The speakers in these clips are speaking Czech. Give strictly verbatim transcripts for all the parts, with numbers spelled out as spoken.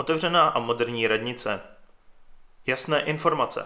Otevřená a moderní radnice. Jasné informace.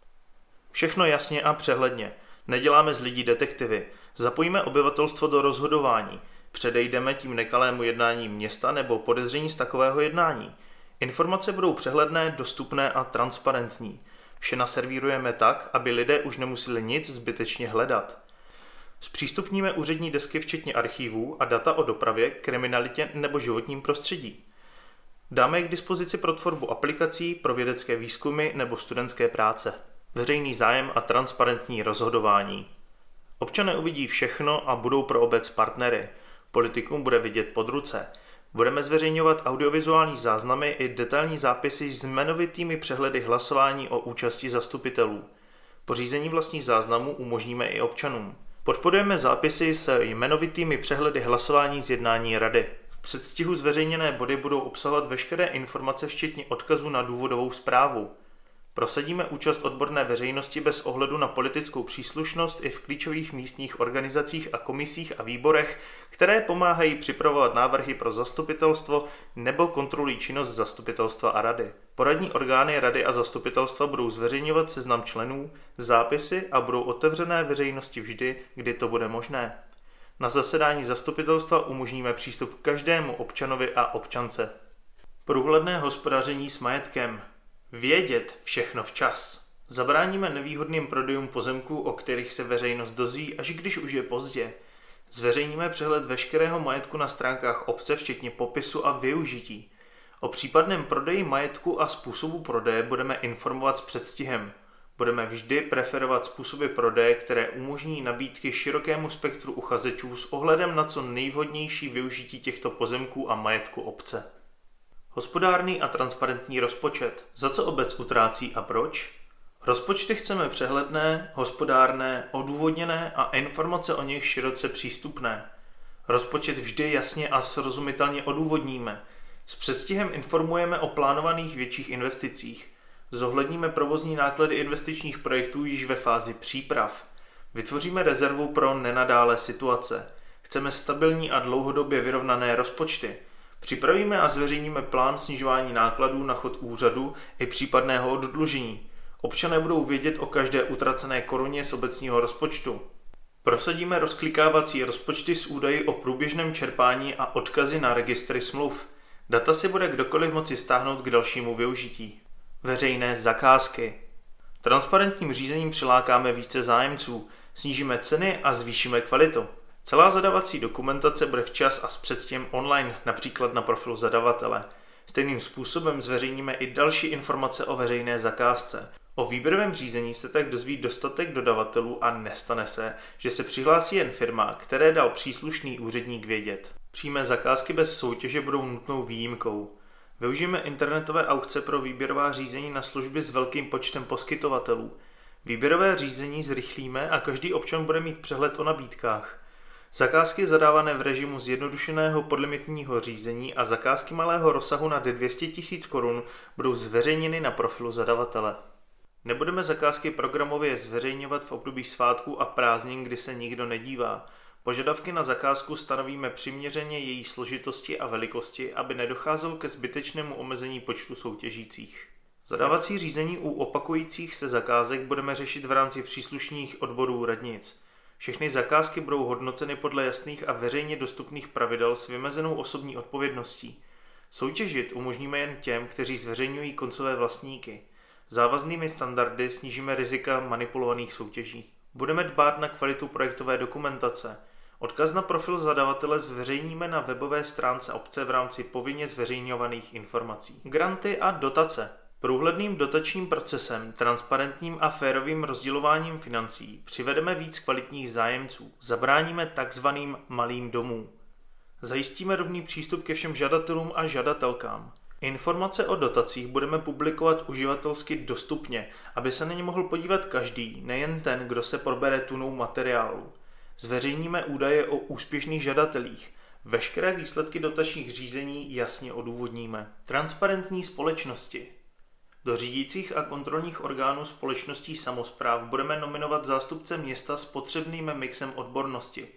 Všechno jasně a přehledně. Neděláme z lidí detektivy. Zapojíme obyvatelstvo do rozhodování. Předejdeme tím nekalému jednání města nebo podezření z takového jednání. Informace budou přehledné, dostupné a transparentní. Vše naservírujeme tak, aby lidé už nemuseli nic zbytečně hledat. Zpřístupníme úřední desky včetně archívů a data o dopravě, kriminalitě nebo životním prostředí. Dáme je k dispozici pro tvorbu aplikací, pro vědecké výzkumy nebo studentské práce. Veřejný zájem a transparentní rozhodování. Občané uvidí všechno a budou pro obec partnery. Politikům bude vidět pod ruce. Budeme zveřejňovat audiovizuální záznamy i detailní zápisy s jmenovitými přehledy hlasování o účasti zastupitelů. Pořízení vlastních záznamů umožníme i občanům. Podporujeme zápisy s jmenovitými přehledy hlasování z jednání rady. V předstihu zveřejněné body budou obsahovat veškeré informace včetně odkazu na důvodovou zprávu. Prosadíme účast odborné veřejnosti bez ohledu na politickou příslušnost i v klíčových místních organizacích a komisích a výborech, které pomáhají připravovat návrhy pro zastupitelstvo nebo kontrolují činnost zastupitelstva a rady. Poradní orgány rady a zastupitelstva budou zveřejňovat seznam členů, zápisy a budou otevřené veřejnosti vždy, kdy to bude možné. Na zasedání zastupitelstva umožníme přístup každému občanovi a občance. Průhledné hospodaření s majetkem. Vědět všechno včas. Zabráníme nevýhodným prodejům pozemků, o kterých se veřejnost dozví, až když už je pozdě. Zveřejníme přehled veškerého majetku na stránkách obce, včetně popisu a využití. O případném prodeji majetku a způsobu prodeje budeme informovat s předstihem. Budeme vždy preferovat způsoby prodeje, které umožní nabídky širokému spektru uchazečů s ohledem na co nejvhodnější využití těchto pozemků a majetku obce. Hospodárný a transparentní rozpočet. Za co obec utrácí a proč? Rozpočty chceme přehledné, hospodárné, odůvodněné a informace o nich široce přístupné. Rozpočet vždy jasně a srozumitelně odůvodníme. S předstihem informujeme o plánovaných větších investicích. Zohledníme provozní náklady investičních projektů již ve fázi příprav. Vytvoříme rezervu pro nenadálé situace. Chceme stabilní a dlouhodobě vyrovnané rozpočty. Připravíme a zveřejníme plán snižování nákladů na chod úřadu i případného oddlužení. Občané budou vědět o každé utracené koruně z obecního rozpočtu. Prosadíme rozklikávací rozpočty s údaji o průběžném čerpání a odkazy na registry smluv. Data si bude kdokoliv moci stáhnout k dalšímu využití. Veřejné zakázky. Transparentním řízením přilákáme více zájemců, snížíme ceny a zvýšíme kvalitu. Celá zadávací dokumentace bude včas a s předstihem online, například na profilu zadavatele. Stejným způsobem zveřejníme i další informace o veřejné zakázce. O výběrovém řízení se tak dozví dostatek dodavatelů a nestane se, že se přihlásí jen firma, které dal příslušný úředník vědět. Přímé zakázky bez soutěže budou nutnou výjimkou. Využijeme internetové aukce pro výběrová řízení na služby s velkým počtem poskytovatelů. Výběrové řízení zrychlíme a každý občan bude mít přehled o nabídkách. Zakázky zadávané v režimu zjednodušeného podlimitního řízení a zakázky malého rozsahu nad dvě stě tisíc korun budou zveřejněny na profilu zadavatele. Nebudeme zakázky programově zveřejňovat v období svátků a prázdnin, kdy se nikdo nedívá. Požadavky na zakázku stanovíme přiměřeně její složitosti a velikosti, aby nedocházelo ke zbytečnému omezení počtu soutěžících. Zadávací řízení u opakujících se zakázek budeme řešit v rámci příslušných odborů radnic. Všechny zakázky budou hodnoceny podle jasných a veřejně dostupných pravidel s vymezenou osobní odpovědností. Soutěžit umožníme jen těm, kteří zveřejňují koncové vlastníky. Závaznými standardy snížíme rizika manipulovaných soutěží. Budeme dbát na kvalitu projektové dokumentace. Odkaz na profil zadavatele zveřejníme na webové stránce obce v rámci povinně zveřejňovaných informací. Granty a dotace. Průhledným dotačním procesem, transparentním a férovým rozdělováním financí přivedeme víc kvalitních zájemců, zabráníme takzvaným malým domům. Zajistíme rovný přístup ke všem žadatelům a žadatelkám. Informace o dotacích budeme publikovat uživatelsky dostupně, aby se na ně mohl podívat každý, nejen ten, kdo se probere tunou materiálu. Zveřejníme údaje o úspěšných žadatelích. Veškeré výsledky dotačních řízení jasně odůvodníme. Transparentní společnosti. Do řídících a kontrolních orgánů společností samospráv budeme nominovat zástupce města s potřebným mixem odbornosti.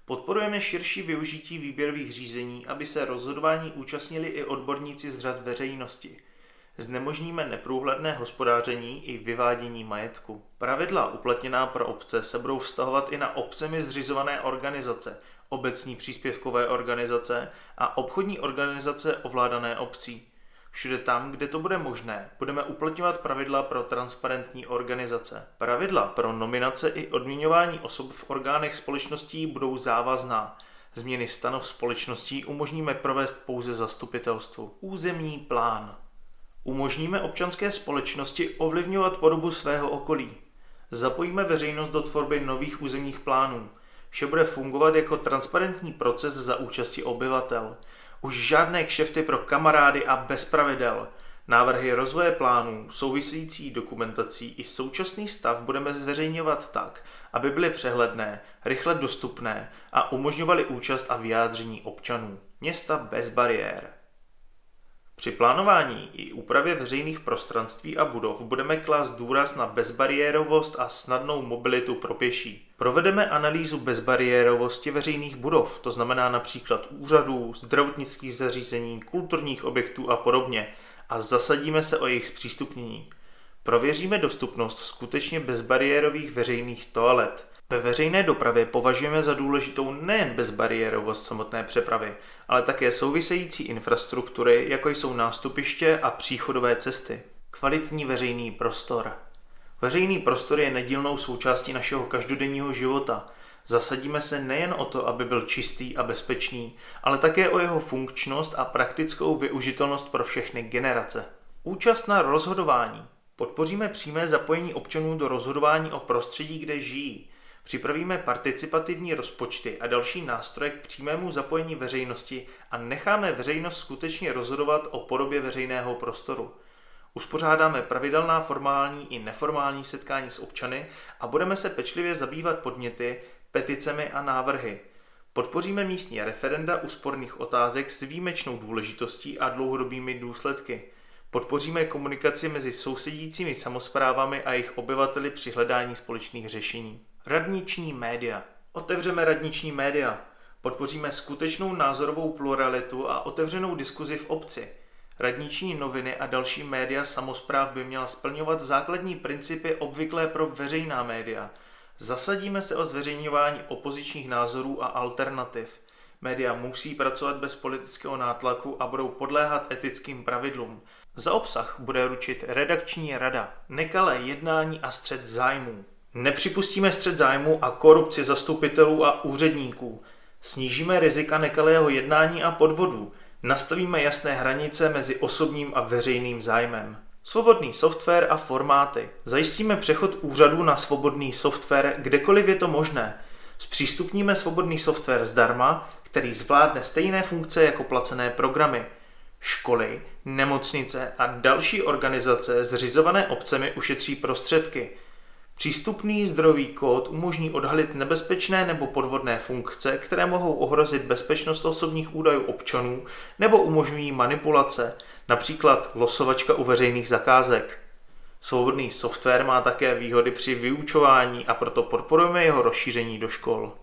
Podporujeme širší využití výběrových řízení, aby se rozhodování účastnili i odborníci z řad veřejnosti. Znemožníme neprůhledné hospodáření i vyvádění majetku. Pravidla uplatněná pro obce se budou vztahovat i na obcemi zřizované organizace, obecní příspěvkové organizace a obchodní organizace ovládané obcí. Všude tam, kde to bude možné, budeme uplatňovat pravidla pro transparentní organizace. Pravidla pro nominace i odměňování osob v orgánech společností budou závazná. Změny stanov společností umožníme provést pouze zastupitelstvu. Územní plán. Umožníme občanské společnosti ovlivňovat podobu svého okolí. Zapojíme veřejnost do tvorby nových územních plánů. Vše bude fungovat jako transparentní proces za účasti obyvatel. Už žádné kšefty pro kamarády a bez pravidel. Návrhy rozvoje plánů, související dokumentací i současný stav budeme zveřejňovat tak, aby byly přehledné, rychle dostupné a umožňovaly účast a vyjádření občanů. Města bez bariér. Při plánování i úpravě veřejných prostranství a budov budeme klást důraz na bezbariérovost a snadnou mobilitu pro pěší. Provedeme analýzu bezbariérovosti veřejných budov, to znamená například úřadů, zdravotnických zařízení, kulturních objektů a podobně, a zasadíme se o jejich zpřístupnění. Prověříme dostupnost skutečně bezbariérových veřejných toalet. Ve veřejné dopravě považujeme za důležitou nejen bezbariérovost samotné přepravy, ale také související infrastruktury, jako jsou nástupiště a příchodové cesty. Kvalitní veřejný prostor. Veřejný prostor je nedílnou součástí našeho každodenního života. Zasadíme se nejen o to, aby byl čistý a bezpečný, ale také o jeho funkčnost a praktickou využitelnost pro všechny generace. Účast na rozhodování. Podpoříme přímé zapojení občanů do rozhodování o prostředí, kde žijí. Připravíme participativní rozpočty a další nástroje k přímému zapojení veřejnosti a necháme veřejnost skutečně rozhodovat o podobě veřejného prostoru. Uspořádáme pravidelná formální i neformální setkání s občany a budeme se pečlivě zabývat podněty, peticemi a návrhy. Podpoříme místní referenda u sporných otázek s výjimečnou důležitostí a dlouhodobými důsledky. Podpoříme komunikaci mezi sousedícími samosprávami a jejich obyvateli při hledání společných řešení. Radniční média. Otevřeme radniční média. Podpoříme skutečnou názorovou pluralitu a otevřenou diskuzi v obci. Radniční noviny a další média samospráv by měla splňovat základní principy obvyklé pro veřejná média. Zasadíme se o zveřejňování opozičních názorů a alternativ. Média musí pracovat bez politického nátlaku a budou podléhat etickým pravidlům. Za obsah bude ručit redakční rada. Nekalé jednání a střet zájmů. Nepřipustíme střet zájmů a korupci zastupitelů a úředníků. Snížíme rizika nekalého jednání a podvodů. Nastavíme jasné hranice mezi osobním a veřejným zájmem. Svobodný software a formáty. Zajistíme přechod úřadů na svobodný software, kdekoliv je to možné. Zpřístupníme svobodný software zdarma, který zvládne stejné funkce jako placené programy. Školy, nemocnice a další organizace zřizované obcemi ušetří prostředky. Přístupný zdrojový kód umožní odhalit nebezpečné nebo podvodné funkce, které mohou ohrozit bezpečnost osobních údajů občanů nebo umožňují manipulace, například losovačka u veřejných zakázek. Svobodný software má také výhody při vyučování a proto podporujeme jeho rozšíření do škol.